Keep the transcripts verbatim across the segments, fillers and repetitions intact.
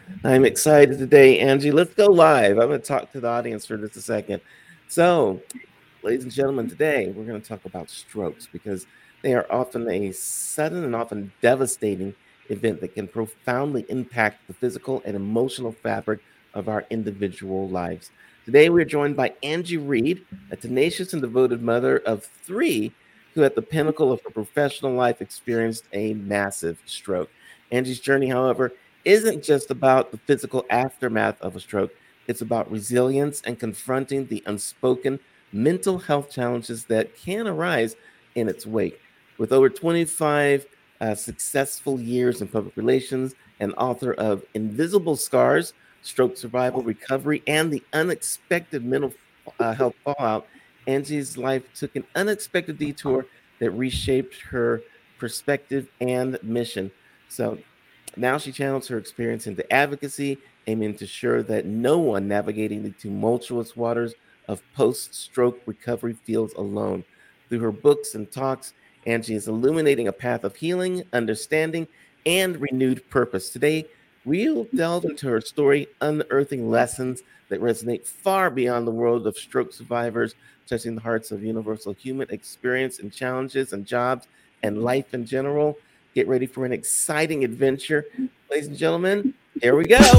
I'm excited today, Angie. Let's go live. I'm going to talk to the audience for just a second. So, ladies and gentlemen, today we're going to talk about strokes because they are often a sudden and often devastating event that can profoundly impact the physical and emotional fabric of our individual lives. Today, we're joined by Angie Reed, a tenacious and devoted mother of three who, at the pinnacle of her professional life, experienced a massive stroke. Angie's journey, however, isn't just about the physical aftermath of a stroke, it's about resilience and confronting the unspoken mental health challenges that can arise in its wake. With over twenty-five uh, successful years in public relations and author of Invisible Scars, Stroke Survival, Recovery, and the Unexpected Mental uh, Health Fallout, Angie's life took an unexpected detour that reshaped her perspective and mission. So now she channels her experience into advocacy, aiming to ensure that no one navigating the tumultuous waters of post stroke recovery feels alone. Through her books and talks, Angie is illuminating a path of healing, understanding, and renewed purpose. Today, we'll delve into her story, unearthing lessons that resonate far beyond the world of stroke survivors, touching the hearts of universal human experience and challenges and jobs and life in general. Get ready for an exciting adventure. Ladies and gentlemen, here we go.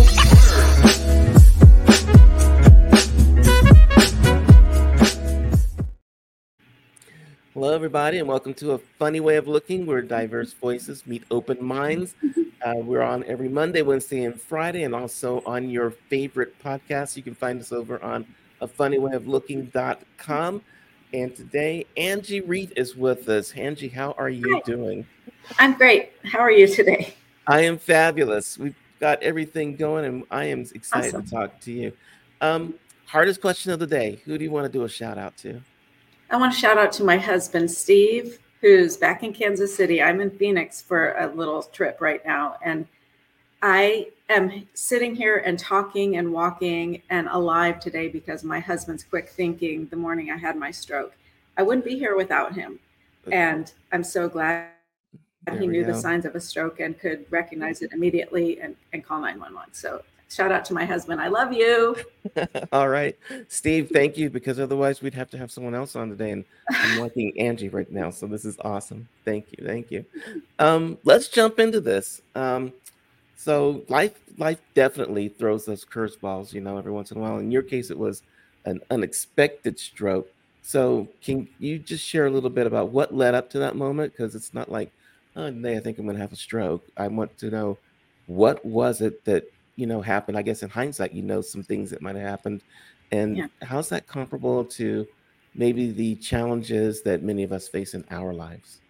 Hello, everybody, and welcome to A Funny Way of Looking, where diverse voices meet open minds. Uh, we're on every Monday, Wednesday, and Friday, and also on your favorite podcast. You can find us over on a funny way of looking dot com. And today, Angie Reed is with us. Angie, how are you Hi, doing? I'm great. How are you today? I am fabulous. We've got everything going, and I am excited to Awesome. talk to you. Um, hardest question of the day. Who do you want to do a shout out to? I want to shout out to my husband, Steve, who's back in Kansas City. I'm in Phoenix for a little trip right now. And I am sitting here and talking and walking and alive today because my husband's quick thinking the morning I had my stroke. I wouldn't be here without him. Uh, And I'm so glad he knew the signs of a There we stroke go. and could recognize it immediately and, and call nine one one. So shout out to my husband. I love you. All right. Steve, thank you, because otherwise we'd have to have someone else on today. And I'm liking Angie right now. So this is awesome. Thank you. Thank you. Um, let's jump into this. Um, so life life definitely throws us curveballs, you know, every once in a while. In your case, it was an unexpected stroke. So can you just share a little bit about what led up to that moment? Because it's not like, oh, today I think I'm gonna have a stroke. I want to know what was it that, you know, happened. I guess in hindsight, you know some things that might have happened. And Yeah. how's that comparable to maybe the challenges that many of us face in our lives?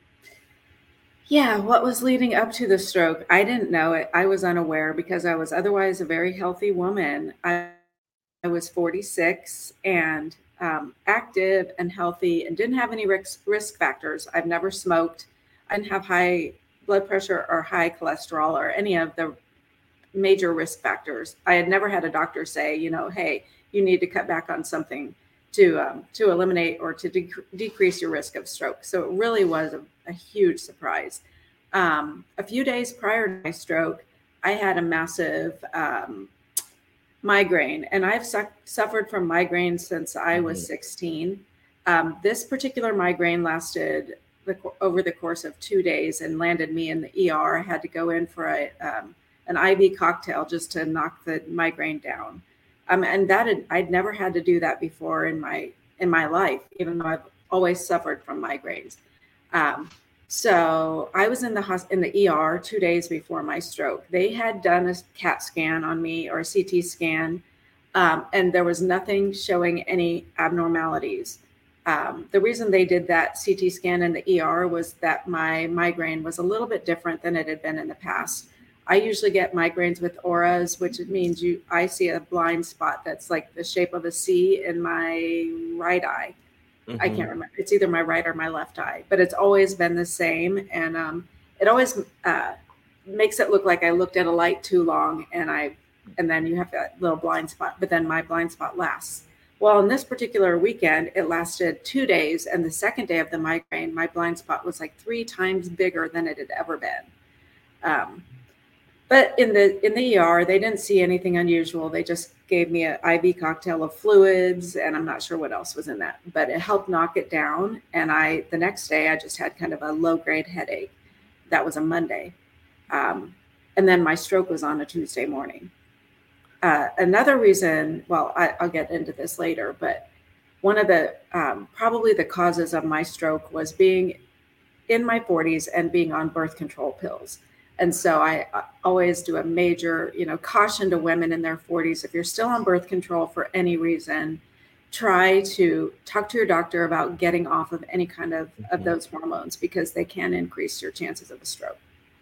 Yeah, what was leading up to the stroke? I didn't know it. I was unaware because I was otherwise a very healthy woman. I was forty-six and um, active and healthy and didn't have any risk, risk factors. I've never smoked. I didn't have high blood pressure or high cholesterol or any of the major risk factors. I had never had a doctor say, you know, hey, you need to cut back on something to um, to eliminate or to dec- decrease your risk of stroke. So it really was a, a huge surprise. Um, a few days prior to my stroke, I had a massive um, migraine, and I've su- suffered from migraines since I was Hmm. sixteen. Um, this particular migraine lasted the, over the course of two days and landed me in the E R. I had to go in for a um, an I V cocktail just to knock the migraine down. Um, and that had, I'd never had to do that before in my in my life, even though I've always suffered from migraines. Um, so I was in the hos- in the E R two days before my stroke. They had done a CAT scan on me or a C T scan, um, and there was nothing showing any abnormalities. Um, the reason they did that C T scan in the E R was that my migraine was a little bit different than it had been in the past. I usually get migraines with auras, which means you I see a blind spot that's like the shape of a C in my right eye. I Hmm. can't remember. It's either my right or my left eye, but it's always been the same, and um, it always uh, makes it look like I looked at a light too long, and I, and then you have that little blind spot. But then my blind spot lasts. Well, in this particular weekend, it lasted two days, and the second day of the migraine, my blind spot was like three times bigger than it had ever been. Um, But in the in the E R, they didn't see anything unusual. They just gave me an I V cocktail of fluids, and I'm not sure what else was in that, but it helped knock it down. And I the next day I just had kind of a low grade headache. That was a Monday, um, and then my stroke was on a Tuesday morning. Uh, another reason, well, I, I'll get into this later, but one of the um, probably the causes of my stroke was being in my forties and being on birth control pills. And so I uh, always do a major, you know, caution to women in their forties. If you're still on birth control for any reason, try to talk to your doctor about getting off of any kind of, of Mhm. those hormones, because they can increase your chances of a stroke.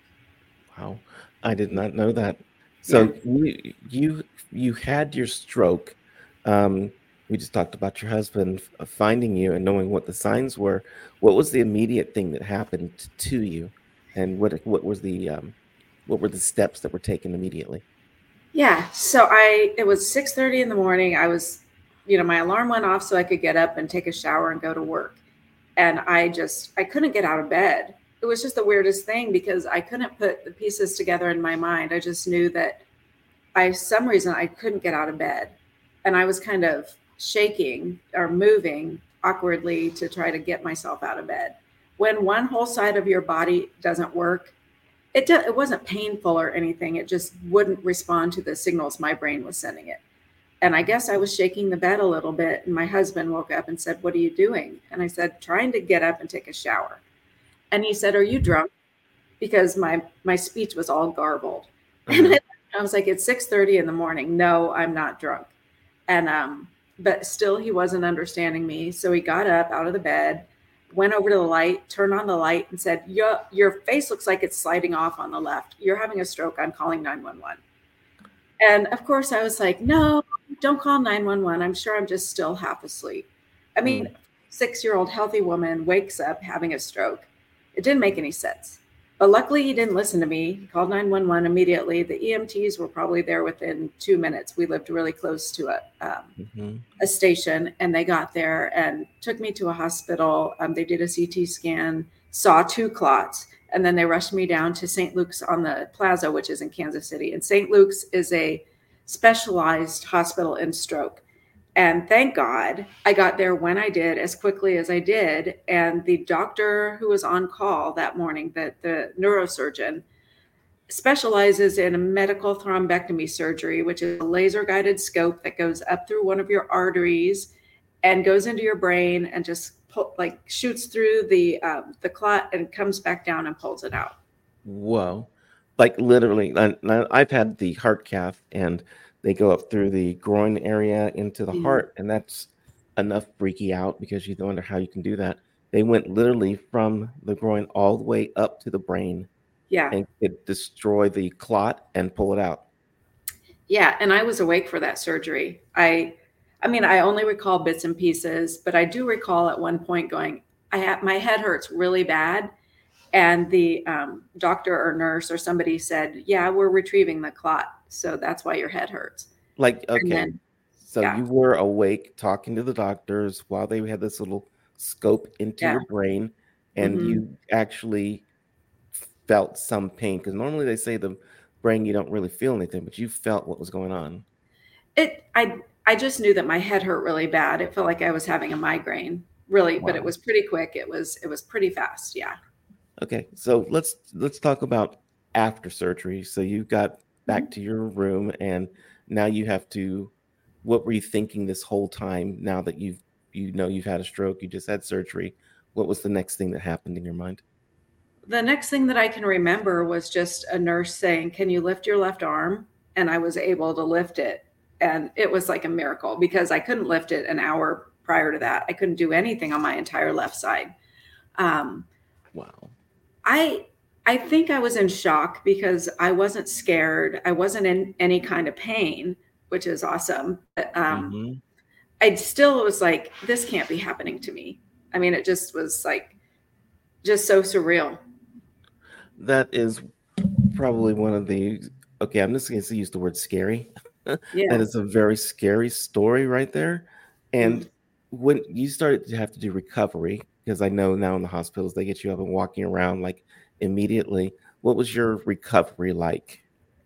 Wow, I did not know that. Yeah. So you you you had your stroke. Um, we just talked about your husband f- finding you and knowing what the signs were. What was the immediate thing that happened to you, and what what was the um, what were the steps that were taken immediately? Yeah. So I it was six thirty in the morning. I was, you know, my alarm went off so I could get up and take a shower and go to work. And I just I couldn't get out of bed. It was just the weirdest thing because I couldn't put the pieces together in my mind. I just knew that I some reason I couldn't get out of bed. And I was kind of shaking or moving awkwardly to try to get myself out of bed. When one whole side of your body doesn't work, it do, it wasn't painful or anything. It just wouldn't respond to the signals my brain was sending it. And I guess I was shaking the bed a little bit. And my husband woke up and said, "What are you doing?" And I said, "Trying to get up and take a shower." And he said, "Are you drunk?" Because my my speech was all garbled. And Uh-huh. I, I was like, "It's six thirty in the morning. No, I'm not drunk." And um, but still he wasn't understanding me. So he got up out of the bed, went over to the light, turned on the light, and said, Your your face looks like it's sliding off on the left. You're having a stroke. I'm calling nine one one. And of course I was like, "No, don't call nine one one. I'm sure I'm just still half asleep." I mean, Mm. six-year-old healthy woman wakes up having a stroke. It didn't make any sense. But luckily he didn't listen to me. He called nine one one immediately. The E M Ts were probably there within two minutes. We lived really close to a um, Mhm. a station, and they got there and took me to a hospital. Um, they did a C T scan, saw two clots, and then they rushed me down to Saint Luke's on the Plaza, which is in Kansas City. And Saint Luke's is a specialized hospital in stroke. And thank God I got there when I did, as quickly as I did. And the doctor who was on call that morning, the, the neurosurgeon, specializes in a medical thrombectomy surgery, which is a laser guided scope that goes up through one of your arteries and goes into your brain and just pull, like shoots through the um, the clot and comes back down and pulls it out. Whoa. Like literally, I, I- I've had the heart cath and they go up through the groin area into the Mhm. heart, and that's enough freaky out because you wonder how you can do that. They went literally from the groin all the way up to the brain Yeah. and could destroy the clot and pull it out. Yeah, and I was awake for that surgery. I I mean, I only recall bits and pieces, but I do recall at one point going, I have my head hurts really bad. And the um, doctor or nurse or somebody said, "Yeah, we're retrieving the clot. So that's why your head hurts." Like, And okay, then, so yeah, you were awake talking to the doctors while they had this little scope into yeah. your brain, and Hmm. you actually felt some pain because normally they say the brain you don't really feel anything, but you felt what was going on. It, I, I just knew that my head hurt really bad. It felt like I was having a migraine, really, but it Wow. was pretty quick. It was, it was pretty fast. Yeah. Okay, so let's let's talk about after surgery. So you got back Mhm. to your room, and now you have to. What were you thinking this whole time? Now that you've you know you've had a stroke, you just had surgery. What was the next thing that happened in your mind? The next thing that I can remember was just a nurse saying, "Can you lift your left arm?" And I was able to lift it. And it was like a miracle because I couldn't lift it an hour prior to that. I couldn't do anything on my entire left side. Um, Wow. I I think I was in shock because I wasn't scared. I wasn't in any kind of pain, which is awesome. But um, Hmm. I still was like, this can't be happening to me. I mean, it just was like just so surreal. That is probably one of the. Okay, I'm just going to use the word scary. That Yeah. is a very scary story right there. Mm. And when you started to have to do recovery, because I know now in the hospitals they get you up and walking around like immediately. What was your recovery like?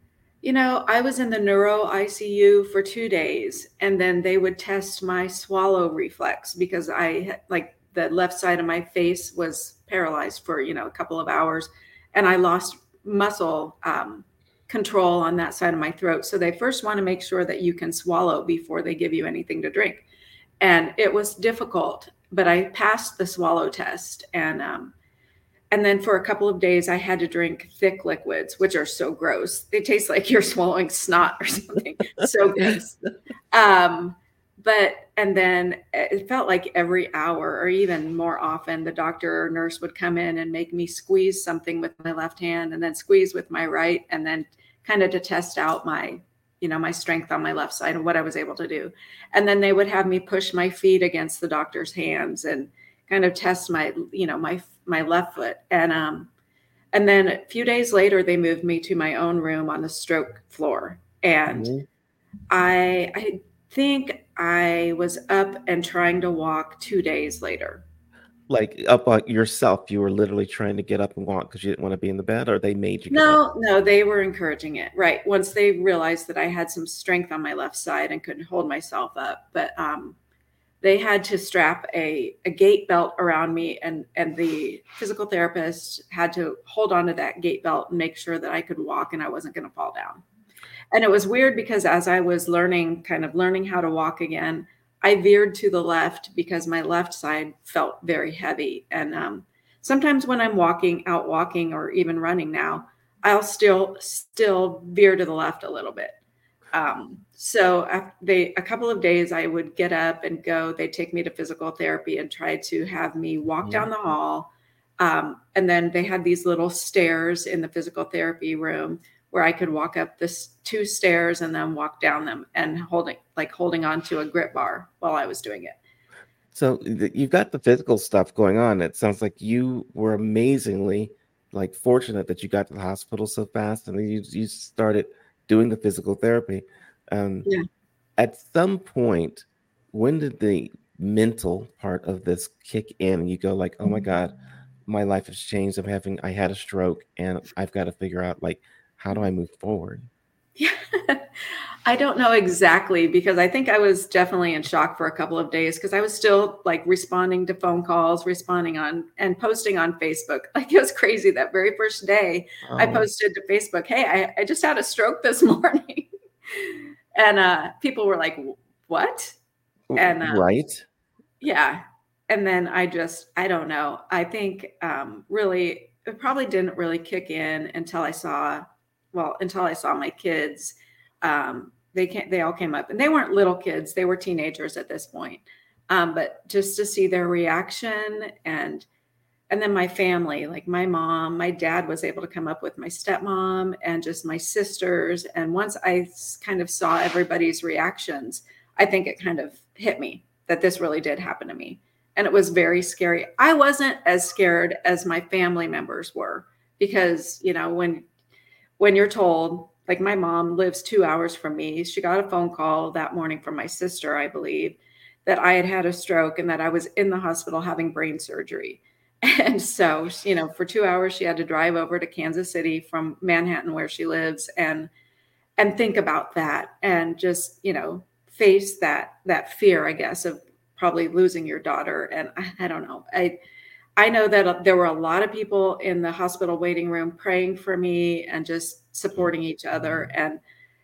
You know, I was in the neuro I C U for two days, and then they would test my swallow reflex because I had, like, the left side of my face was paralyzed for, you know, a couple of hours, and I lost muscle um, control on that side of my throat. So they first want to make sure that you can swallow before they give you anything to drink. And it was difficult, but I passed the swallow test. And um, and then for a couple of days, I had to drink thick liquids, which are so gross. They taste like you're swallowing snot or something. So gross. Um, but, and then it felt like every hour or even more often, the doctor or nurse would come in and make me squeeze something with my left hand and then squeeze with my right, and then kind of to test out my, you know, my strength on my left side and what I was able to do. And then they would have me push my feet against the doctor's hands and kind of test my, you know, my, my left foot. And, um, and then a few days later, they moved me to my own room on the stroke floor. And mm-hmm. I, I think I was up and trying to walk two days later. Like up on yourself, you were literally trying to get up and walk because you didn't want to be in the bed, or they made you? No, no, they were encouraging it. Right. Once they realized that I had some strength on my left side and could hold myself up. But, um, they had to strap a, a gait belt around me, and, and the physical therapist had to hold onto that gait belt and make sure that I could walk and I wasn't going to fall down. And it was weird because as I was learning, kind of learning how to walk again, I veered to the left because my left side felt very heavy. And um, sometimes when I'm walking, out walking, or even running now, I'll still, still veer to the left a little bit. Um, so they, a couple of days I would get up and go, they'd take me to physical therapy and try to have me walk mm-hmm. down the hall. Um, and then they had these little stairs in the physical therapy room where I could walk up this two stairs and then walk down them, and holding, like holding on to a grip bar while I was doing it. So you've got the physical stuff going on. It sounds like you were amazingly like fortunate that you got to the hospital so fast, and then you, you started doing the physical therapy. Um, yeah. At some point, when did the mental part of this kick in and you go like, oh my God, my life has changed. I'm having, I had a stroke and I've got to figure out like, how do I move forward? Yeah, I don't know exactly, because I think I was definitely in shock for a couple of days because I was still like responding to phone calls, responding on and posting on Facebook. Like it was crazy. That very first day oh. I posted to Facebook, hey, I, I just had a stroke this morning. And uh, people were like, what? And uh, right. Yeah. And then I just, I don't know. I think um, really, it probably didn't really kick in until I saw, well, until I saw my kids. Um, they can't, they all came up, and they weren't little kids. They were teenagers at this point. Um, but just to see their reaction, and, and then my family, like my mom, my dad was able to come up with my stepmom and just my sisters. And once I kind of saw everybody's reactions, I think it kind of hit me that this really did happen to me. And it was very scary. I wasn't as scared as my family members were, because, you know, when, when you're told, like my mom lives two hours from me, she got a phone call that morning from my sister, I believe, that I had had a stroke and that I was in the hospital having brain surgery. And so, you know, for two hours, she had to drive over to Kansas City from Manhattan, where she lives, and, and think about that, and just, you know, face that, that fear, I guess, of probably losing your daughter. And I, I don't know. I, I know that there were a lot of people in the hospital waiting room praying for me and just supporting each other. And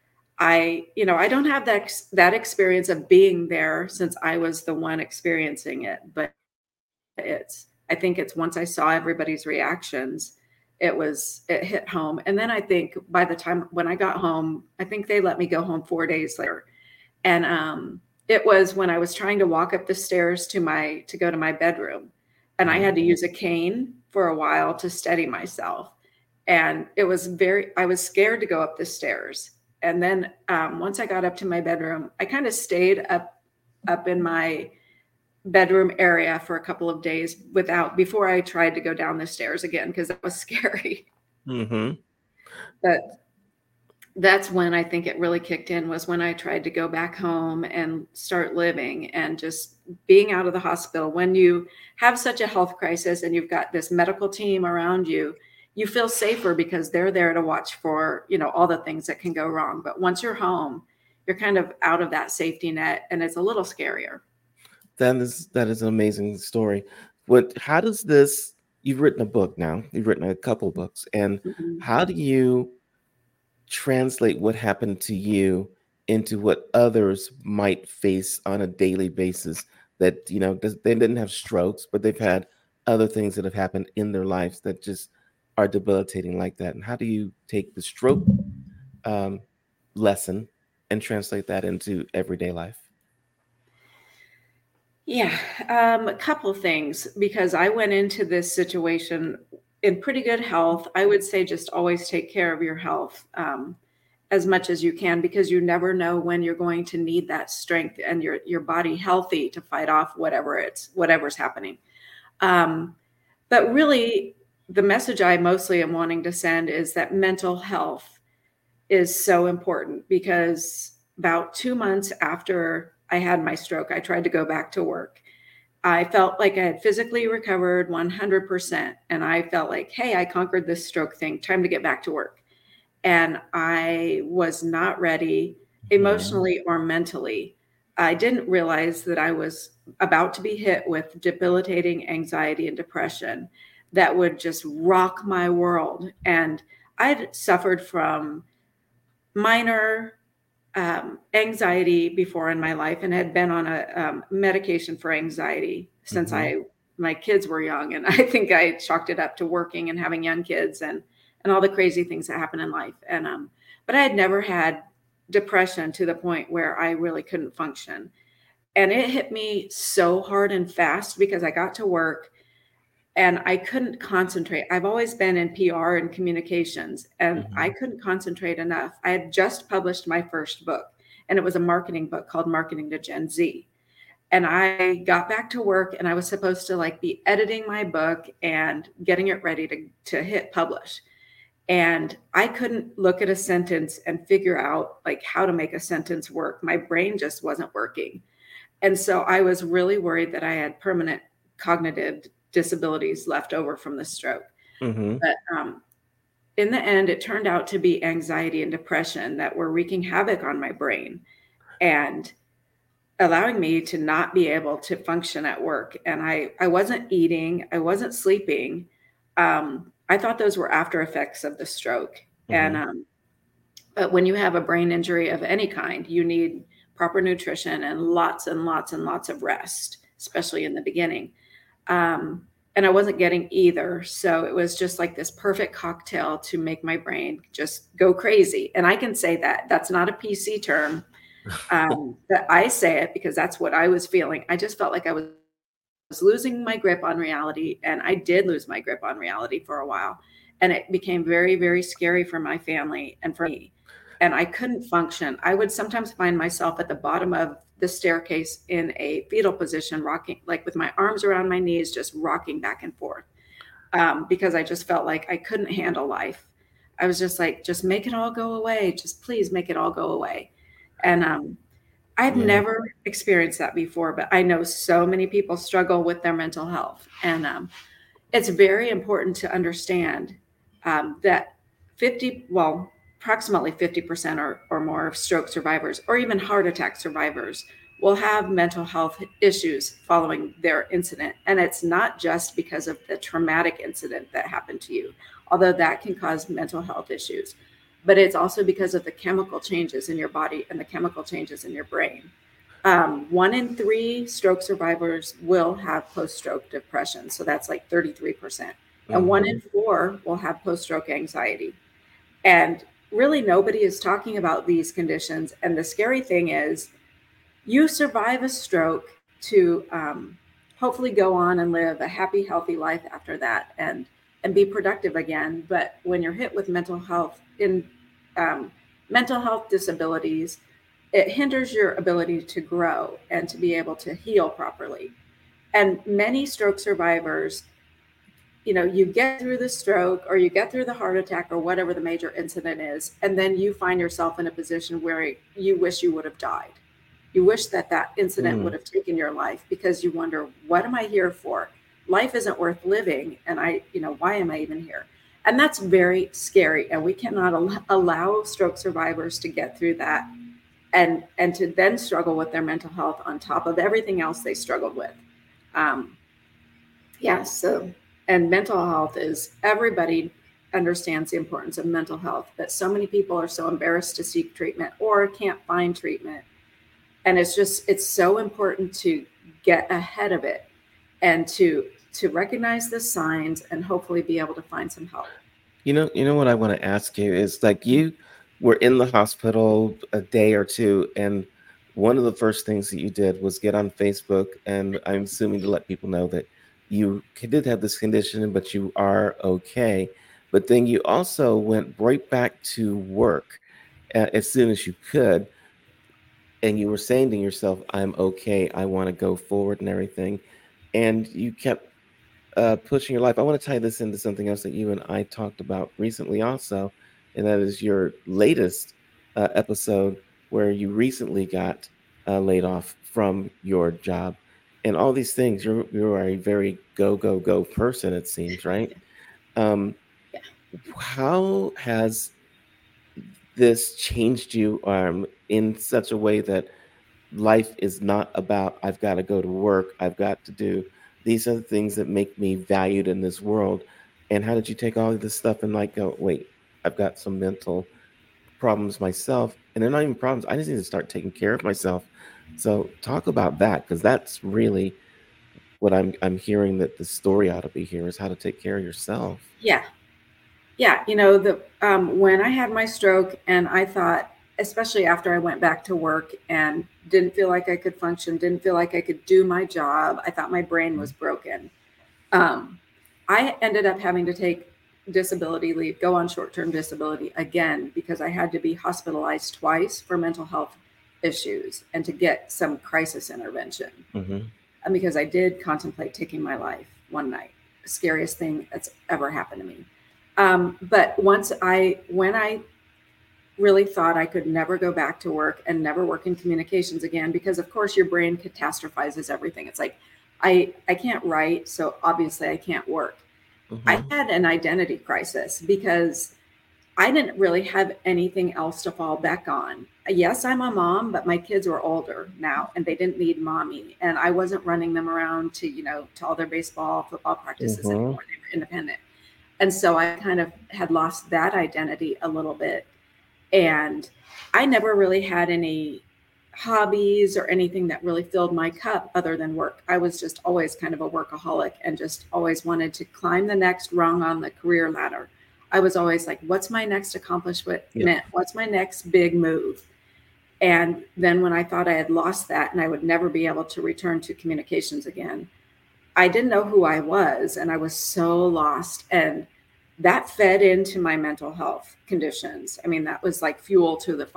I, you know, I don't have that, that experience of being there since I was the one experiencing it, but it's, I think it's once I saw everybody's reactions, it was, it hit home. And then I think by the time when I got home, I think they let me go home four days later. And um, it was when I was trying to walk up the stairs to my, to go to my bedroom. And I had to use a cane for a while to steady myself. And it was very, I was scared to go up the stairs. And then um, once I got up to my bedroom, I kind of stayed up, up in my bedroom area for a couple of days without, before I tried to go down the stairs again, because that was scary. Mm-hmm. But that's when I think it really kicked in, was when I tried to go back home and start living, and just being out of the hospital. When you have such a health crisis and you've got this medical team around you, you feel safer because they're there to watch for, you know, all the things that can go wrong. But once you're home, you're kind of out of that safety net, and it's a little scarier. That is that is an amazing story. What how does this you've written a book now. You've written a couple books. And Mhm. how do you translate what happened to you into what others might face on a daily basis that, you know, does- they didn't have strokes, but they've had other things that have happened in their lives that just are debilitating like that? And how do you take the stroke um, lesson and translate that into everyday life? Yeah, um, a couple of things because I went into this situation in pretty good health. I would say just always take care of your health um, as much as you can because you never know when you're going to need that strength and your your body healthy to fight off whatever it's whatever's happening. Um, but really, the message I mostly am wanting to send is that mental health is so important because about two months after I had my stroke, I tried to go back to work. I felt like I had physically recovered one hundred percent. And I felt like, hey, I conquered this stroke thing, time to get back to work. And I was not ready Mhm. emotionally or mentally. I didn't realize that I was about to be hit with debilitating anxiety and depression that would just rock my world. And I'd suffered from minor um, anxiety before in my life and had been on a um, medication for anxiety since Mhm. I my kids were young, and I think I chalked it up to working and having young kids and and all the crazy things that happen in life. And um, but I had never had depression to the point where I really couldn't function, and it hit me so hard and fast because I got to work and I couldn't concentrate. I've always been in P R and communications, and I Mhm. couldn't concentrate enough. I had just published my first book, and it was a marketing book called Marketing to Gen Z. And I got back to work, and I was supposed to like be editing my book and getting it ready to, to hit publish. And I couldn't look at a sentence and figure out like how to make a sentence work. My brain just wasn't working. And so I was really worried that I had permanent cognitive disabilities left over from the stroke. Mhm. But um, in the end, it turned out to be anxiety and depression that were wreaking havoc on my brain and allowing me to not be able to function at work. And I, I wasn't eating, I wasn't sleeping. Um, I thought those were after effects of the stroke. And Mhm. um, but when you have a brain injury of any kind, you need proper nutrition and lots and lots and lots of rest, especially in the beginning. Um, and I wasn't getting either. So it was just like this perfect cocktail to make my brain just go crazy. And I can say that that's not a P C term. Um, but I say it because that's what I was feeling. I just felt like I was was losing my grip on reality, and I did lose my grip on reality for a while. And it became very, very scary for my family and for me. And I couldn't function. I would sometimes find myself at the bottom of the staircase in a fetal position, rocking, like with my arms around my knees, just rocking back and forth um, because I just felt like I couldn't handle life. I was just like, just make it all go away. Just please make it all go away. And um, I've Yeah. never experienced that before, but I know so many people struggle with their mental health. And um, it's very important to understand um, that fifty, well, approximately fifty percent or, or more of stroke survivors or even heart attack survivors will have mental health issues following their incident. And it's not just because of the traumatic incident that happened to you, although that can cause mental health issues, but it's also because of the chemical changes in your body and the chemical changes in your brain. Um, one in three stroke survivors will have post stroke depression. So that's like thirty-three percent. And one in Mhm. four will have post stroke anxiety. And really, nobody is talking about these conditions. And the scary thing is, you survive a stroke to um, hopefully go on and live a happy, healthy life after that and and be productive again. But when you're hit with mental health in um, mental health disabilities, it hinders your ability to grow and to be able to heal properly. And many stroke survivors, you know, you get through the stroke or you get through the heart attack or whatever the major incident is, and then you find yourself in a position where you wish you would have died. You wish that that incident would Mm. have taken your life because you wonder, what am I here for? Life isn't worth living. And I, you know, why am I even here? And that's very scary. And we cannot al- allow stroke survivors to get through that and and to then struggle with their mental health on top of everything else they struggled with. Um, yeah, so, and mental health is, everybody understands the importance of mental health, but so many people are so embarrassed to seek treatment or can't find treatment. And it's just, it's so important to get ahead of it and to to recognize the signs and hopefully be able to find some help. You know, you know what I want to ask you is, like, you were in the hospital a day or two, and one of the first things that you did was get on Facebook, and I'm assuming to let people know that you did have this condition, but you are okay. But then you also went right back to work uh, as soon as you could, and you were saying to yourself, "I'm okay. I want to go forward and everything," and you kept uh, pushing your life. I want to tie this into something else that you and I talked about recently, also, and that is your latest uh, episode where you recently got uh, laid off from your job, and all these things. You're you are a very go go go person, it seems, right? Um, Yeah. how has this changed you um, in such a way that life is not about I've got to go to work, I've got to do these are the things that make me valued in this world? And how did you take all of this stuff and like go, wait, I've got some mental problems myself, and they're not even problems. I just need to start taking care of myself. So talk about that, because that's really what I'm I'm hearing that the story ought to be here is how to take care of yourself. Yeah. Yeah. You know, the um, when I had my stroke and I thought, especially after I went back to work and didn't feel like I could function, didn't feel like I could do my job, I thought my brain was broken. Um, I ended up having to take disability leave, go on short-term disability again, because I had to be hospitalized twice for mental health issues and to get some crisis intervention. Mm-hmm. And because I did contemplate taking my life one night, the scariest thing that's ever happened to me. Um, but once I, when I really thought I could never go back to work and never work in communications again, because of course your brain catastrophizes everything. It's like, I, I can't write, so obviously I can't work. I Mm-hmm. had an identity crisis because I didn't really have anything else to fall back on. Yes, I'm a mom, but my kids were older now and they didn't need mommy. And I wasn't running them around to, you know, to all their baseball, football practices Mm-hmm. anymore. They were independent. And so I kind of had lost that identity a little bit. And I never really had any hobbies or anything that really filled my cup other than work. I was just always kind of a workaholic and just always wanted to climb the next rung on the career ladder. I was always like, what's my next accomplishment? Yep. What's my next big move? And then when I thought I had lost that and I would never be able to return to communications again, I didn't know who I was and I was so lost. And that fed into my mental health conditions. I mean, that was like fuel to the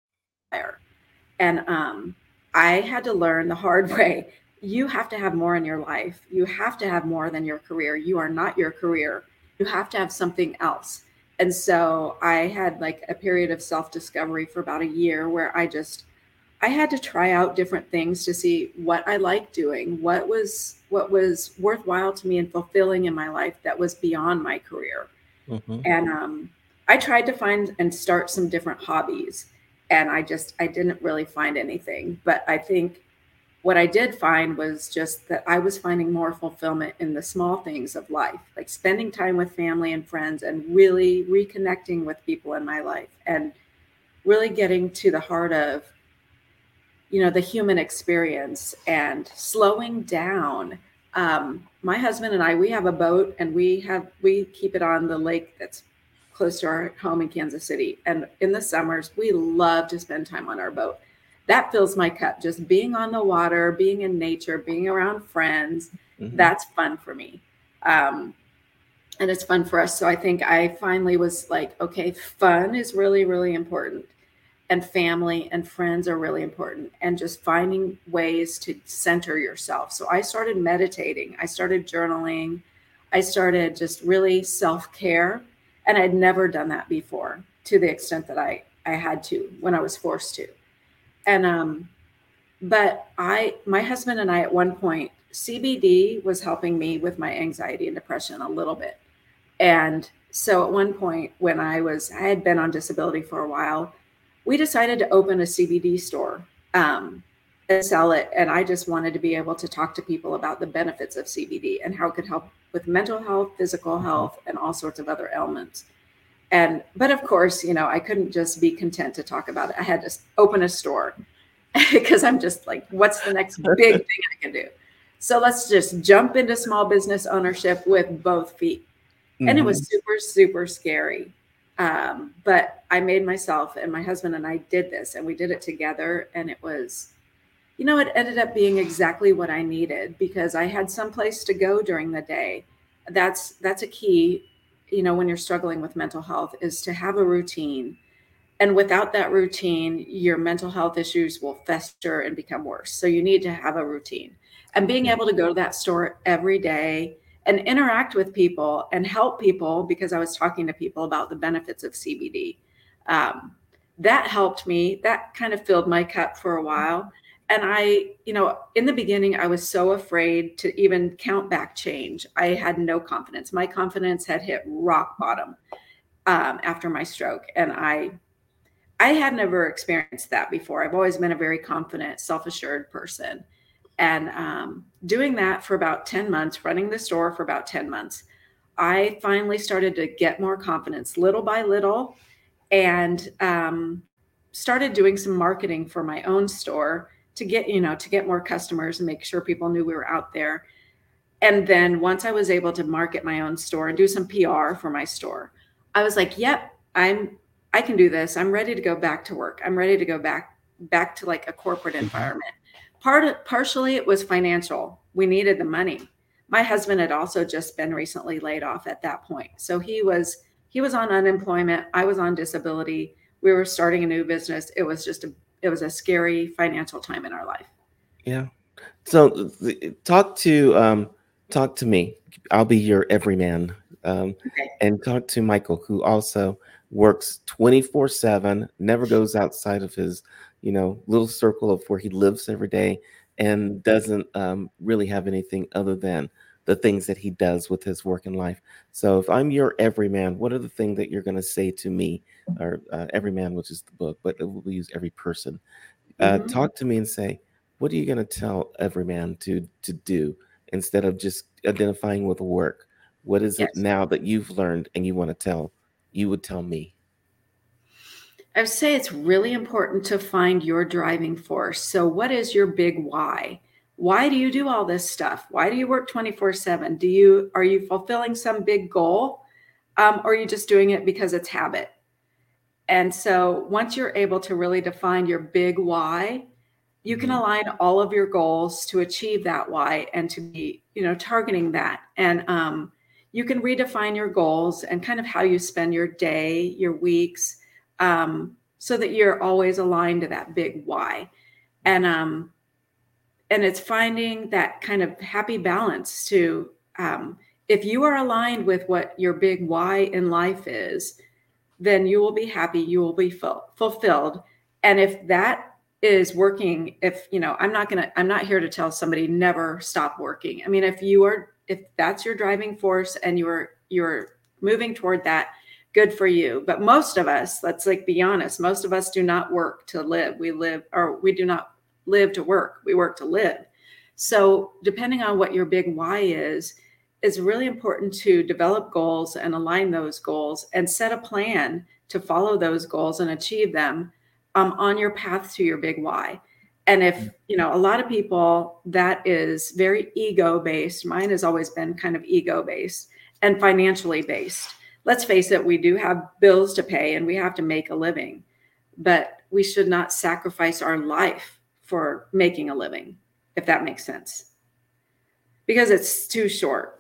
fire. And um, I had to learn the hard way. You have to have more in your life. You have to have more than your career. You are not your career. You have to have something else. And so I had like a period of self discovery for about a year where I just, I had to try out different things to see what I liked doing, what was what was worthwhile to me and fulfilling in my life that was beyond my career. Mm-hmm. And um, I tried to find and start some different hobbies, and I just I didn't really find anything. But I think what I did find was just that I was finding more fulfillment in the small things of life, like spending time with family and friends, and really reconnecting with people in my life, and really getting to the heart of, you know, the human experience and slowing down. Um, my husband and I, we have a boat and we have, we keep it on the lake that's close to our home in Kansas City. And in the summers, we love to spend time on our boat. That fills my cup. Just being on the water, being in nature, being around friends, Mm-hmm. that's fun for me. Um, and it's fun for us. So I think I finally was like, okay, fun is really, really important, and family and friends are really important, and just finding ways to center yourself. So I started meditating, I started journaling, I started just really self-care, and I'd never done that before to the extent that I I had to when I was forced to. And um but I my husband and I, at one point, C B D was helping me with my anxiety and depression a little bit. And so at one point when I was, I had been on disability for a while, we decided to open a C B D store um, and sell it. And I just wanted to be able to talk to people about the benefits of C B D and how it could help with mental health, physical health, and all sorts of other ailments. And, but of course, you know, I couldn't just be content to talk about it. I had to open a store because I'm just like, what's the next big thing I can do? So let's just jump into small business ownership with both feet. And Mm-hmm. it was super, super scary. Um, but I made myself, and my husband and I did this, and we did it together. And it was, you know, it ended up being exactly what I needed because I had some place to go during the day. That's that's a key, you know, when you're struggling with mental health, is to have a routine. And without that routine, your mental health issues will fester and become worse. So you need to have a routine. And being Yeah. able to go to that store every day and interact with people and help people, because I was talking to people about the benefits of C B D. Um, that helped me. That kind of filled my cup for a while. And I, you know, in the beginning, I was so afraid to even count back change. I had no confidence. My confidence had hit rock bottom um, after my stroke. And I I had never experienced that before. I've always been a very confident, self-assured person. And um, doing that for about ten months, running the store for about ten months, I finally started to get more confidence little by little and um, started doing some marketing for my own store to get, you know, to get more customers and make sure people knew we were out there. And then once I was able to market my own store and do some P R for my store, I was like, yep, I'm I can do this. I'm ready to go back to work. I'm ready to go back back to like a corporate Mm-hmm. environment. Part of, partially it was financial. We needed the money. My husband had also just been recently laid off at that point. So he was he was on unemployment. I was on disability. We were starting a new business. It was just a it was a scary financial time in our life. Yeah. So th- talk to um talk to me. I'll be your everyman. Um Okay. and talk to Michael, who also works twenty-four seven, never goes outside of his, you know, little circle of where he lives every day and doesn't um really have anything other than the things that he does with his work and life. So if I'm your everyman, what are the things that you're going to say to me, or uh, everyman, which is the book, but we'll use every person. Uh, Mm-hmm. talk to me and say, what are you going to tell every man to to do instead of just identifying with work? What is it Yes. now that you've learned and you want to tell? You would tell me. I would say it's really important to find your driving force. So, what is your big why? Why do you do all this stuff? Why do you work twenty-four seven? Do you are you fulfilling some big goal? Um, or are you just doing it because it's habit? And so, once you're able to really define your big why, you can Mhm. align all of your goals to achieve that why and to be, you know, targeting that. And um, you can redefine your goals and kind of how you spend your day, your weeks, um, so that you're always aligned to that big why. And um, and it's finding that kind of happy balance to um, if you are aligned with what your big why in life is, then you will be happy, you will be ful- fulfilled. And if that is working, if you know, I'm not going to I'm not here to tell somebody never stop working. I mean, if you are if that's your driving force and you're you're moving toward that, good for you. But most of us, let's like be honest, most of us do not work to live. We live or we do not live to work. We work to live. So, depending on what your big why is, it's really important to develop goals and align those goals and set a plan to follow those goals and achieve them um, on your path to your big why. And if, you know, a lot of people, that is very ego based. Mine has always been kind of ego based and financially based. Let's face it, we do have bills to pay and we have to make a living, but we should not sacrifice our life for making a living, if that makes sense, because it's too short.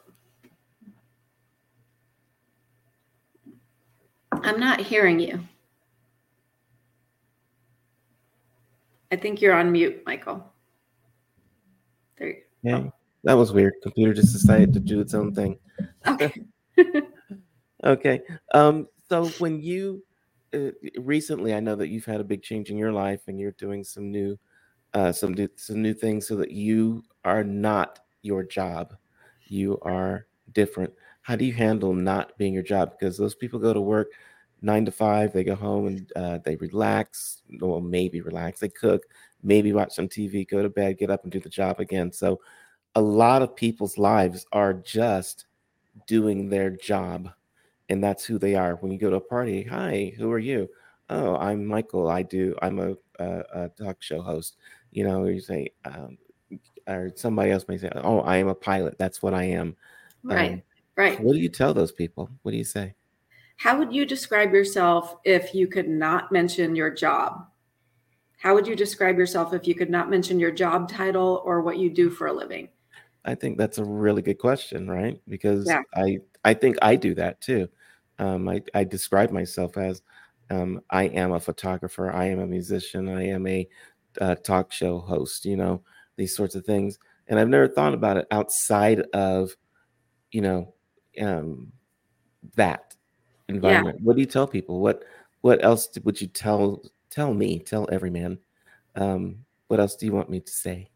I'm not hearing you. I think you're on mute, Michael. There you go. Okay. That was weird. Computer just decided to do its own thing. Oh, okay. Okay. Um, so when you uh, recently, I know that you've had a big change in your life and you're doing some new uh, some new, some new things so that you are not your job. You are different. how do you handle not being your job? Because those people go to work nine to five, they go home and uh, they relax, or maybe relax, they cook, maybe watch some T V, go to bed, get up and do the job again. So a lot of people's lives are just doing their job, and that's who they are. When you go to a party, hi, who are you? Oh, I'm Michael. I do. I'm a, a, a talk show host. You know, or you say, um, or somebody else may say, oh, I am a pilot. That's what I am. Right. Um, Right. what do you tell those people? What do you say? How would you describe yourself if you could not mention your job? How would you describe yourself if you could not mention your job title or what you do for a living? I think that's a really good question, right? Because Yeah. I I think I do that too. Um, I I describe myself as um, I am a photographer, I am a musician, I am a uh, talk show host. You know, these sorts of things, and I've never thought about it outside of you know um, that Yeah. environment. What do you tell people? What what else would you tell tell me? Tell every man. Um, what else do you want me to say?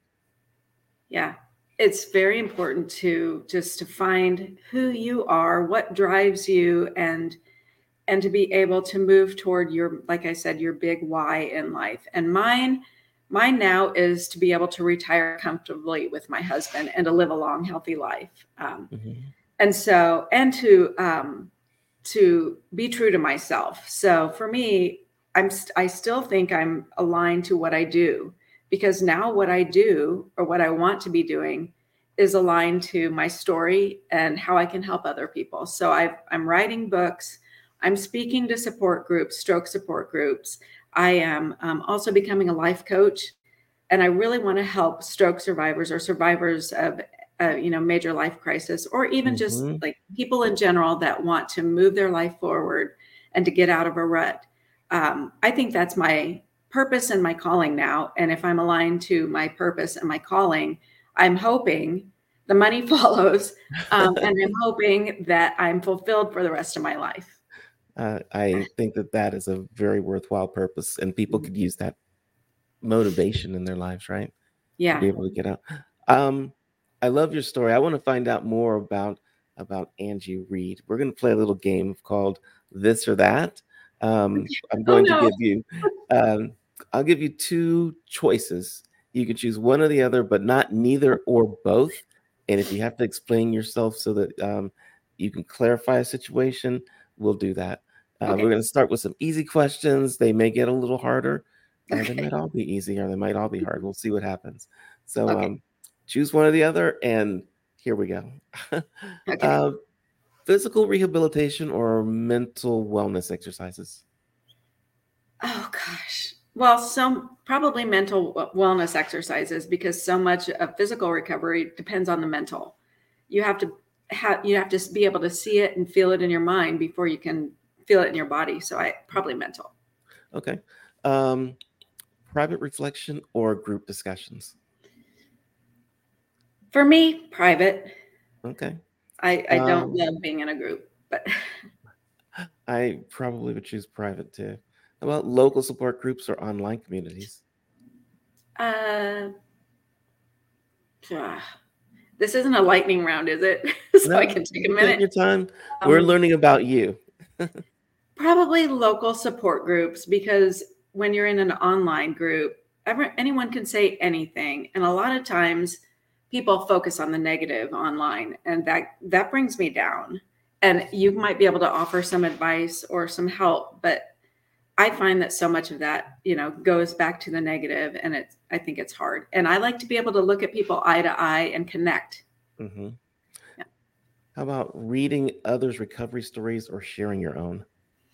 Yeah. It's very important to just to find who you are, what drives you, and and to be able to move toward your, like I said, your big why in life. And mine mine now is to be able to retire comfortably with my husband and to live a long, healthy life. Um, Hmm. and so and to um, to be true to myself. So for me, I'm st- I still think I'm aligned to what I do, because now what I do or what I want to be doing is aligned to my story and how I can help other people. So I've, I'm writing books, I'm speaking to support groups, stroke support groups. I am um, also becoming a life coach, and I really want to help stroke survivors or survivors of uh, you know major life crisis, or even just Hmm. like people in general that want to move their life forward and to get out of a rut. Um, I think that's my purpose and my calling now. And if I'm aligned to my purpose and my calling, I'm hoping the money follows, um, and I'm hoping that I'm fulfilled for the rest of my life. Uh, I think that that is a very worthwhile purpose, and people Mhm. could use that motivation in their lives, right? To be Yeah. able to get out. Um, I love your story. I want to find out more about about Angie Reed. We're going to play a little game called This or That. Um, I'm Oh going to no. give you, um, I'll give you two choices. You can choose one or the other, but not neither or both. And if you have to explain yourself so that um, you can clarify a situation, we'll do that. Uh, we're Okay. going to start with some easy questions. They may get a little harder. Uh, they might Okay. all be easy or they might all be hard. We'll see what happens. So Okay. um, choose one or the other, and here we go. Okay. uh, physical rehabilitation or mental wellness exercises? Oh gosh. Well, some probably mental w- wellness exercises, because so much of physical recovery depends on the mental. You have to have you have to be able to see it and feel it in your mind before you can feel it in your body. So I probably mental. Okay. Um, private reflection or group discussions? For me, private. Okay. I I don't Um, love being in a group, but I probably would choose private too. How about local support groups or online communities? uh, ah, this isn't a lightning round, is it? So I No, can you take a can take minute. your time. We're Um, learning about you. Probably local support groups, because when you're in an online group, ever, anyone can say anything. And a lot of times people focus on the negative online, and that that brings me down. And you might be able to offer some advice or some help, but I find that so much of that, you know, goes back to the negative, and it's I think it's hard. And I like to be able to look at people eye to eye and connect. Hmm. Yeah. How about reading others' recovery stories or sharing your own?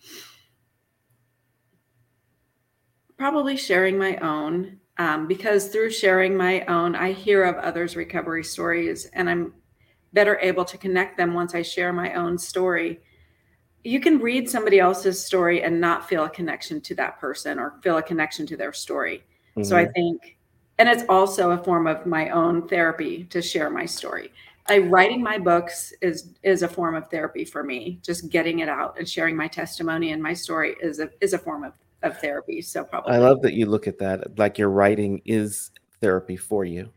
Probably sharing my own, um, because through sharing my own, I hear of others' recovery stories, and I'm better able to connect them once I share my own story. You can read somebody else's story and not feel a connection to that person or feel a connection to their story. So I Hmm. think, and it's also a form of my own therapy to share my story. I writing my books is is a form of therapy for me. Just getting it out and sharing my testimony and my story is a is a form of, of therapy. So I probably. love that you look at that like your writing is therapy for you.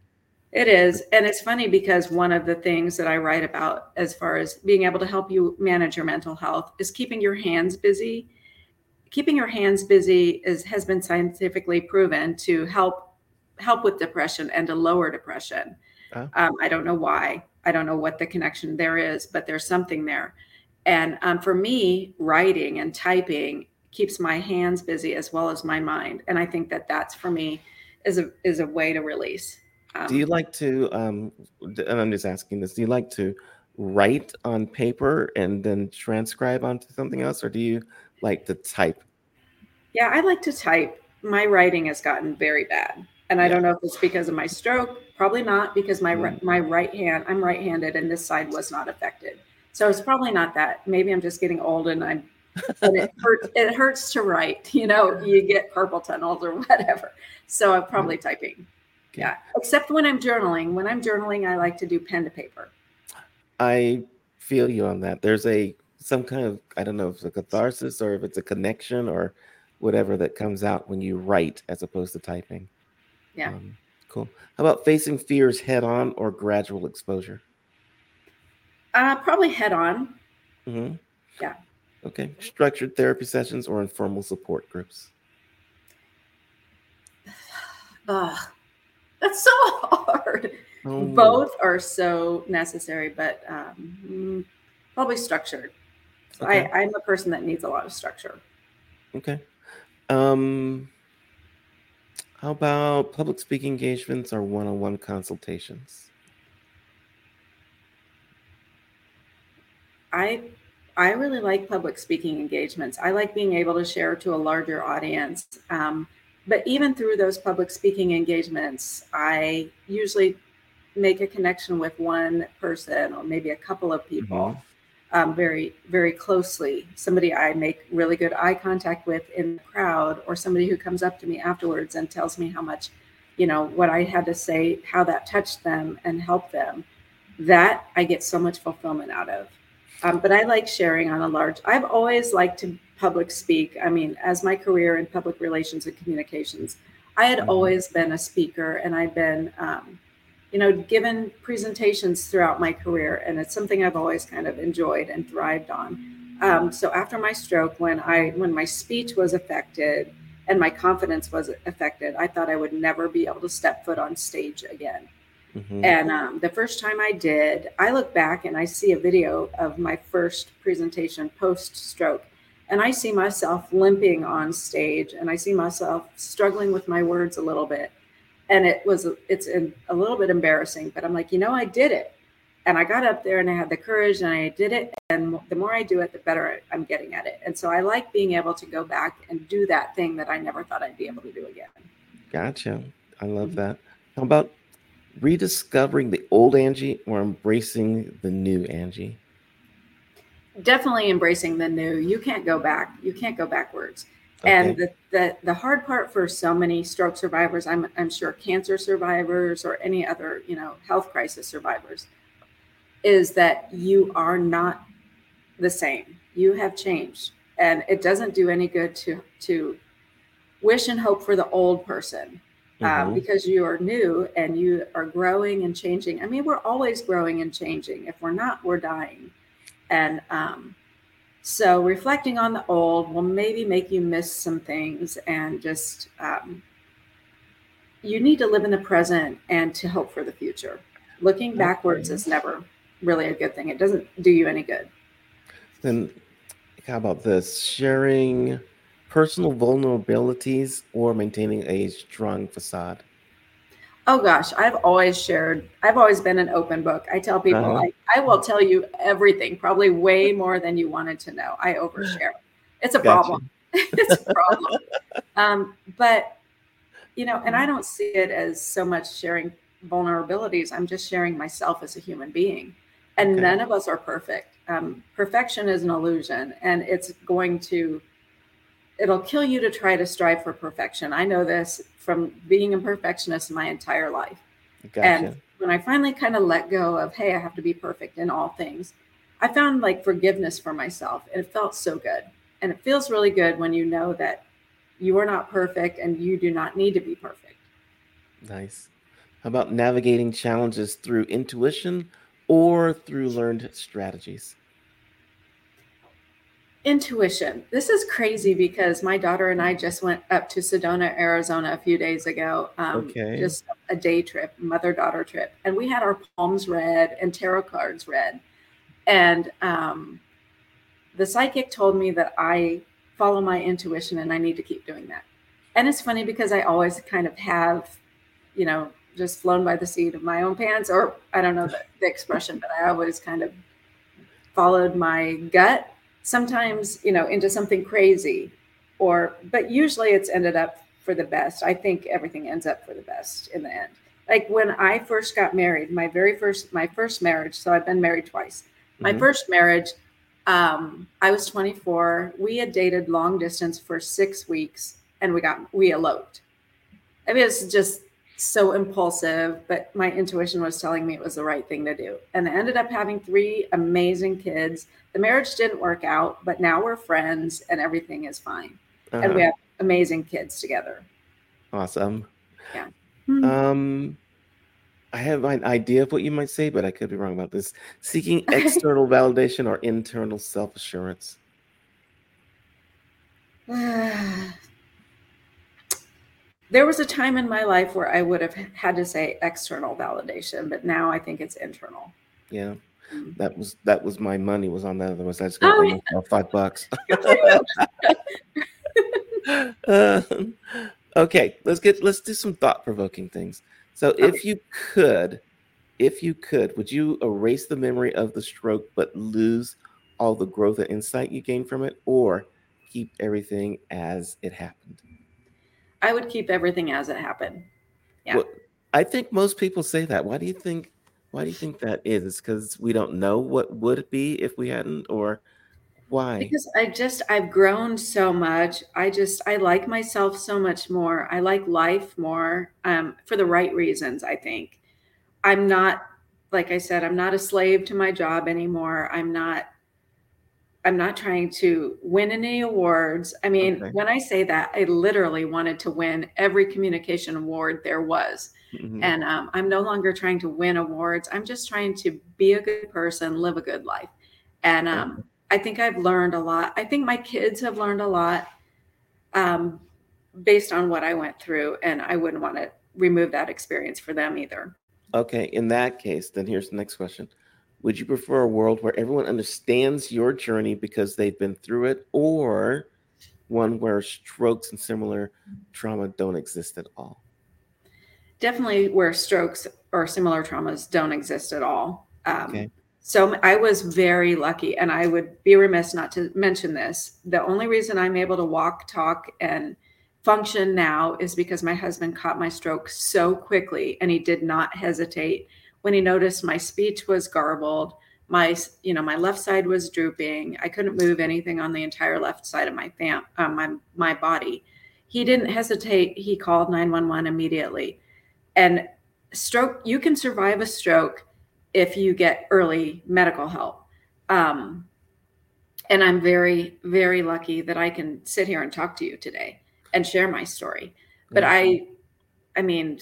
It is. And it's funny because one of the things that I write about as far as being able to help you manage your mental health is keeping your hands busy. Keeping your hands busy is has been scientifically proven to help help with depression and to lower depression. Uh, Um, I don't know why. I don't know what the connection there is, but there's something there. And um, for me, writing and typing keeps my hands busy as well as my mind. And I think that that's for me is a is a way to release. do you Um, like to, um, d- and I'm just asking this, do you like to write on paper and then transcribe onto something else, or do you like to type? yeah, I like to type. My writing has gotten very bad, and I Yeah. don't know if it's because of my stroke. Probably not, because my ri- Mm, my right hand, I'm right-handed, and this side was not affected. So it's probably not that. Maybe I'm just getting old, and I'm and it hurts. It hurts to write. You know, you get carpal tunnels or whatever. So I'm yeah. probably typing. Okay. Yeah, except when I'm journaling. When I'm journaling, I like to do pen to paper. I feel you on that. There's a some kind of, I don't know if it's a catharsis or if it's a connection or whatever that comes out when you write as opposed to typing. Yeah, Um, cool. How about facing fears head on or gradual exposure? uh, probably head on. Hmm. Yeah. Okay. Structured therapy sessions or informal support groups? Ugh, that's so hard. Oh, Both are so necessary, but um, mm, probably structured. So I, okay. I'm a person that needs a lot of structure. Okay. Um, how about public speaking engagements or one-on-one consultations? I I really like public speaking engagements. I like being able to share to a larger audience. Um, but even through those public speaking engagements, I usually make a connection with one person or maybe a couple of people Hmm. um, very, very closely. Somebody I make really good eye contact with in the crowd, or somebody who comes up to me afterwards and tells me how much, you know, what I had to say, how that touched them and helped them. That I get so much fulfillment out of. Um, but I like sharing on a large. I've always liked to public speak. I mean, as my career in public relations and communications, I had Hmm. always been a speaker, and I'd been, um, you know, given presentations throughout my career, and it's something I've always kind of enjoyed and thrived on. Um, so after my stroke, when I when my speech was affected and my confidence was affected, I thought I would never be able to step foot on stage again. Hmm. And um, the first time I did, I look back and I see a video of my first presentation post stroke. And I see myself limping on stage, and I see myself struggling with my words a little bit. And it was, it's a, a little bit embarrassing, but I'm like, you know, I did it. And I got up there and I had the courage and I did it. And the more I do it, the better I'm getting at it. And so I like being able to go back and do that thing that I never thought I'd be able to do again. Gotcha. I love that. How about rediscovering the old Angie or embracing the new Angie? Definitely embracing the new. You can't go back. You can't go backwards. And Okay. the, the the hard part for so many stroke survivors, I'm I'm sure cancer survivors or any other, you know, health crisis survivors, is that you are not the same. You have changed. And it doesn't do any good to to wish and hope for the old person, um, Hmm. because you are new and you are growing and changing. I mean, we're always growing and changing. If we're not, we're dying. And um, so reflecting on the old will maybe make you miss some things, and just um, you need to live in the present and to hope for the future. Looking backwards Okay. is never really a good thing. It doesn't do you any good. Then how about this? Sharing personal vulnerabilities or maintaining a strong facade? Oh gosh, I've always shared, I've always been an open book. I tell people, Uh-huh. I, I will tell you everything, probably way more than you wanted to know. I overshare. It's a Gotcha. problem. It's a problem. Um, but you know, and I don't see it as so much sharing vulnerabilities. I'm just sharing myself as a human being. And Okay. none of us are perfect. Um, perfection is an illusion, and it's going to, it'll kill you to try to strive for perfection. I know this from being a perfectionist my entire life. And Gotcha. when I finally kind of let go of, hey, I have to be perfect in all things, I found like forgiveness for myself. And it felt so good. And it feels really good when you know that you are not perfect and you do not need to be perfect. Nice. How about navigating challenges through intuition or through learned strategies? Intuition. This is crazy because my daughter and I just went up to Sedona, Arizona a few days ago. Um, Okay. just a day trip, mother daughter trip. And we had our palms read and tarot cards read. And um, the psychic told me that I follow my intuition and I need to keep doing that. And it's funny because I always kind of have, you know, just flown by the seat of my own pants, or I don't know the, the expression, but I always kind of followed my gut, sometimes, you know, into something crazy, or, but usually it's ended up for the best. I think everything ends up for the best in the end. Like when I first got married, my very first, my first marriage, so I've been married twice. My Mhm. first marriage, um, I was twenty-four. We had dated long distance for six weeks and we got, we eloped. I mean, it's just so impulsive, but my intuition was telling me it was the right thing to do. And I ended up having three amazing kids. The marriage didn't work out, but now we're friends and everything is fine. And we Uh-huh. have amazing kids together. Awesome. Yeah. Hmm. Um, I have an idea of what you might say, but I could be wrong about this. Seeking Okay. external validation or internal self-assurance? There was a time in my life where I would have had to say external validation, but now I think it's internal. Yeah. Mm. That was that was my money was on that. Otherwise, I just got Oh, almost yeah. all five bucks. Good for you. Uh, okay, let's get let's do some thought-provoking things. So, Okay. if you could, if you could, would you erase the memory of the stroke but lose all the growth and insight you gained from it, or keep everything as it happened? I would keep everything as it happened. Yeah. Well, I think most people say that. Why do you think why do you think that is? Because we don't know what would it be if we hadn't, or why? Because I just, I've grown so much. I just, I like myself so much more. I like life more, um, for the right reasons, I think. I'm not, like I said, I'm not a slave to my job anymore. I'm not, I'm not trying to win any awards. I mean, Okay. when I say that, I literally wanted to win every communication award there was. Mhm. And um, I'm no longer trying to win awards. I'm just trying to be a good person, live a good life. And Okay. um, I think I've learned a lot. I think my kids have learned a lot, um, based on what I went through. And I wouldn't want to remove that experience for them either. Okay, in that case, then here's the next question. Would you prefer a world where everyone understands your journey because they've been through it, or one where strokes and similar trauma don't exist at all? Definitely where strokes or similar traumas don't exist at all. Um, Okay. so I was very lucky, and I would be remiss not to mention this. The only reason I'm able to walk, talk, and function now is because my husband caught my stroke so quickly, and he did not hesitate when he noticed my speech was garbled. My, you know, my left side was drooping. I couldn't move anything on the entire left side of my fam, uh, my my body. He didn't hesitate. He called nine one one immediately. And stroke, you can survive a stroke if you get early medical help. Um, and I'm very, very lucky that I can sit here and talk to you today and share my story. But Yeah. I, I mean,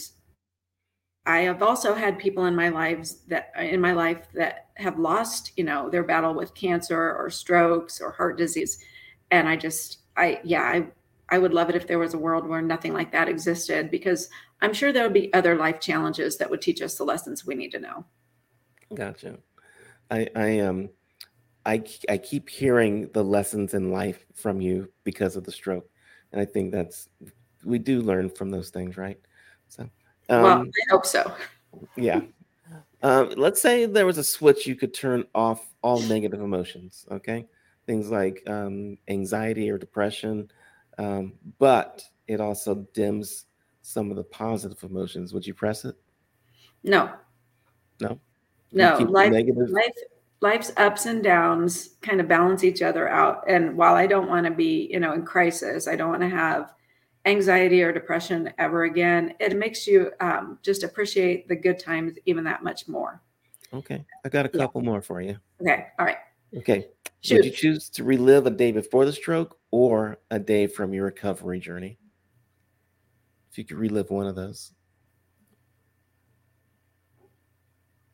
I have also had people in my lives that in my life that have lost, you know, their battle with cancer or strokes or heart disease. And I just, I, yeah, I, I would love it if there was a world where nothing like that existed, because I'm sure there would be other life challenges that would teach us the lessons we need to know. Gotcha. I I um I k- I keep hearing the lessons in life from you because of the stroke, and I think that's we do learn from those things, right? So, Well, um, I hope so. yeah. Um, let's say there was a switch you could turn off all negative emotions, okay? Things like um, anxiety or depression, um, but it also dims some of the positive emotions. Would you press it? No, No? You no, keep the life, negative? life, life's ups and downs kind of balance each other out. And while I don't want to be, you know, in crisis, I don't want to have anxiety or depression ever again. It makes you um, just appreciate the good times even that much more. Okay, I got a Yeah. couple more for you. Okay. All right. Okay, would you Shoot. choose to relive a day before the stroke or a day from your recovery journey? If you could relive one of those.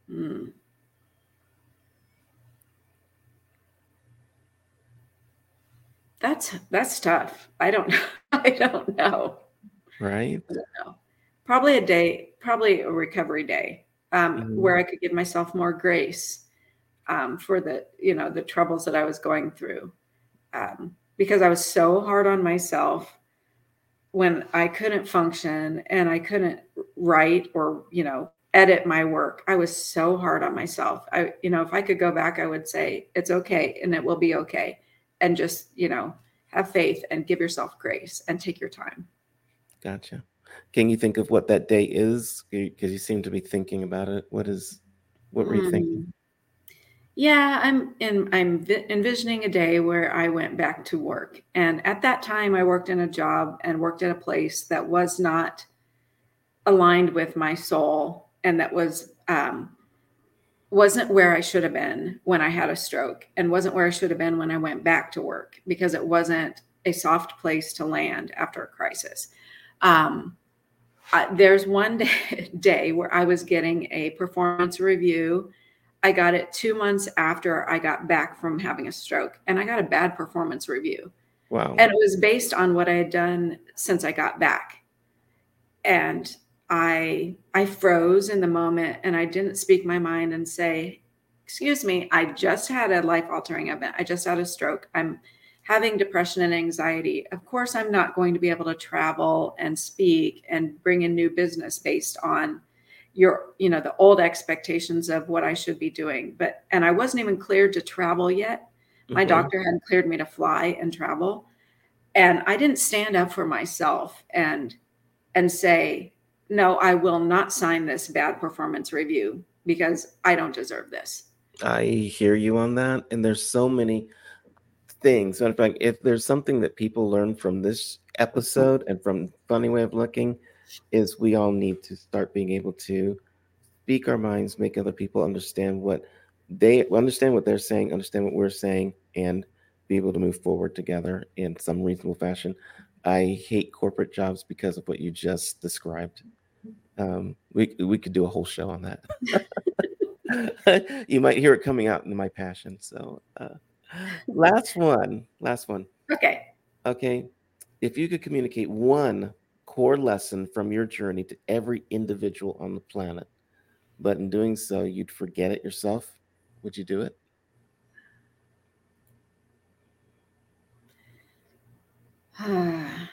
Mm. That's that's tough. I don't I don't know. Right? I don't know. Probably a day, probably a recovery day, um, Mhm. where I could give myself more grace, um, for the, you know, the troubles that I was going through. Um, because I was so hard on myself when I couldn't function and I couldn't write or, you know, edit my work. I was so hard on myself. I, you know, if I could go back, I would say it's okay and it will be okay. And just, you know, have faith and give yourself grace and take your time. Gotcha. Can you think of what that day is? Because you seem to be thinking about it. What is, what were you thinking? Mm. Yeah, I'm in, I'm vi- envisioning a day where I went back to work. And at that time, I worked in a job and worked at a place that was not aligned with my soul and that was um, wasn't where I should have been when I had a stroke and wasn't where I should have been when I went back to work because it wasn't a soft place to land after a crisis. Um, I, there's one day, day where I was getting a performance review. I got it two months after I got back from having a stroke, and I got a bad performance review. Wow. And it was based on what I had done since I got back. And I I froze in the moment and I didn't speak my mind and say, "Excuse me, I just had a life-altering event. I just had a stroke. I'm having depression and anxiety. Of course, I'm not going to be able to travel and speak and bring in new business based on your, you know, the old expectations of what I should be doing." But and I wasn't even cleared to travel yet. My Hmm. doctor hadn't cleared me to fly and travel. And I didn't stand up for myself and and say, no, I will not sign this bad performance review because I don't deserve this. I hear you on that. And there's so many things. Matter of fact, if there's something that people learn from this episode and from Funny Way of Looking, is we all need to start being able to speak our minds, make other people understand what they understand what they're saying, understand what we're saying, and be able to move forward together in some reasonable fashion. I hate corporate jobs because of what you just described. Um, we we could do a whole show on that. You might hear it coming out in my passion. So, uh, last one, last one. Okay. Okay, if you could communicate one core lesson from your journey to every individual on the planet, but in doing so, you'd forget it yourself, would you do it? I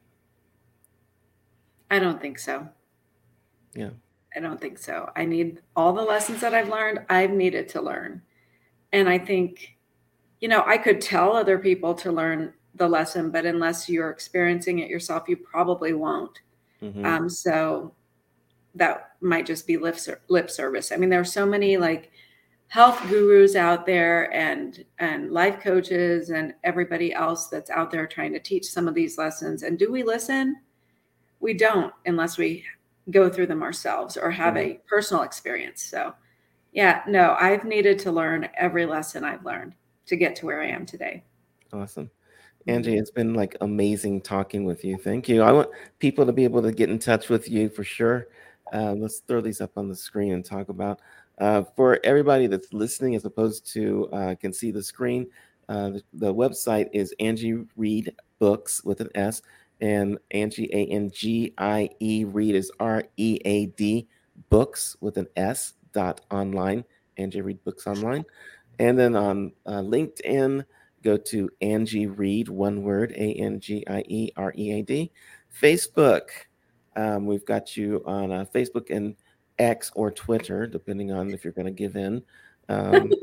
don't think so. Yeah. I don't think so. I need all the lessons that I've learned, I've needed to learn. And I think, you know, I could tell other people to learn the lesson, but unless you're experiencing it yourself, you probably won't. Hmm. Um, so that might just be lip, ser- lip service. I mean, there are so many like health gurus out there and and life coaches and everybody else that's out there trying to teach some of these lessons. And do we listen? We don't unless we go through them ourselves or have Right. a personal experience. So, yeah, no, I've needed to learn every lesson I've learned to get to where I am today. Awesome. Angie, Mhm. it's been like amazing talking with you. Thank you. I want people to be able to get in touch with you for sure. Uh, let's throw these up on the screen and talk about. Uh, for everybody that's listening, as opposed to uh, can see the screen, uh, the, the website is Angie Reed Books with an S, and Angie A N G I E Reed is R E A D Books with an S dot online. Angie Reed Books online, and then on uh, LinkedIn, go to Angie Reed, one word, A N G I E R E A D. Facebook, um, we've got you on uh, Facebook and X or Twitter, depending on if you're going to give in. Um,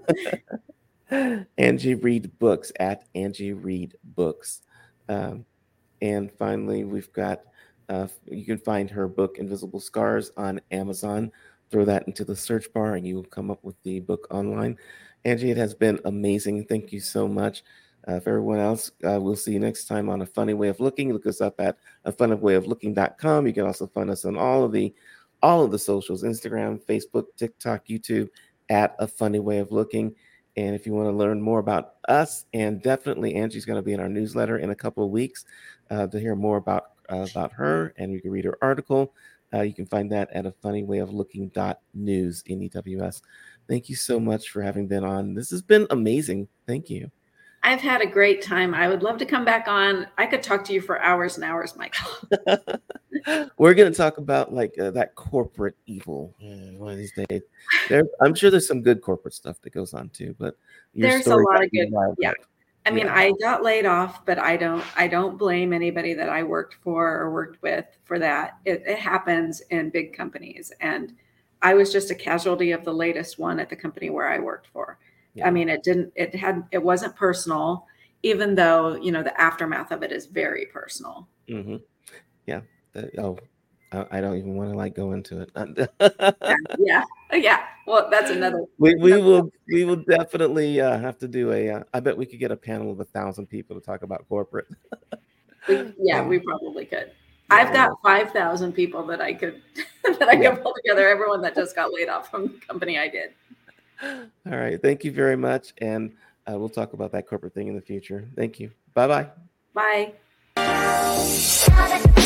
Angie Reed Books at Angie Reed Books. Um, and finally, we've got, uh, you can find her book, Invisible Scars, on Amazon. Throw that into the search bar and you will come up with the book online. Angie, it has been amazing. Thank you so much. Uh, for everyone else, uh, we'll see you next time on A Funny Way of Looking. Look us up at a funny way of looking dot com. You can also find us on all of the all of the socials, Instagram, Facebook, TikTok, YouTube, at A Funny Way of Looking. And if you want to learn more about us, and definitely Angie's going to be in our newsletter in a couple of weeks, uh, to hear more about uh, about her, and you can read her article. Uh, you can find that at a funny way of looking dot news, N E W S. Thank you so much for having been on. This has been amazing. Thank you. I've had a great time. I would love to come back on. I could talk to you for hours and hours, Michael. We're going to talk about like uh, that corporate evil uh, one of these days. There, I'm sure there's some good corporate stuff that goes on too, but your there's a story lot of good. wild Yeah. up. I mean, Yeah. I got laid off, but I don't, I don't blame anybody that I worked for or worked with for that. It, it happens in big companies. And I was just a casualty of the latest one at the company where I worked for. Yeah. I mean, it didn't, it had, it wasn't personal, even though, you know, the aftermath of it is very personal. Mm-hmm. Yeah. Uh, oh, I, I don't even want to like go into it. yeah. yeah. Yeah. Well, that's another. We, we another will we will definitely uh, have to do a. Uh, I bet we could get a panel of a thousand people to talk about corporate. we, yeah, um, we probably could. Yeah, I've got five thousand people that I could that I yeah. could pull together. Everyone that just got laid off from the company I did. All right. Thank you very much, and uh, we'll talk about that corporate thing in the future. Thank you. Bye-bye. Bye.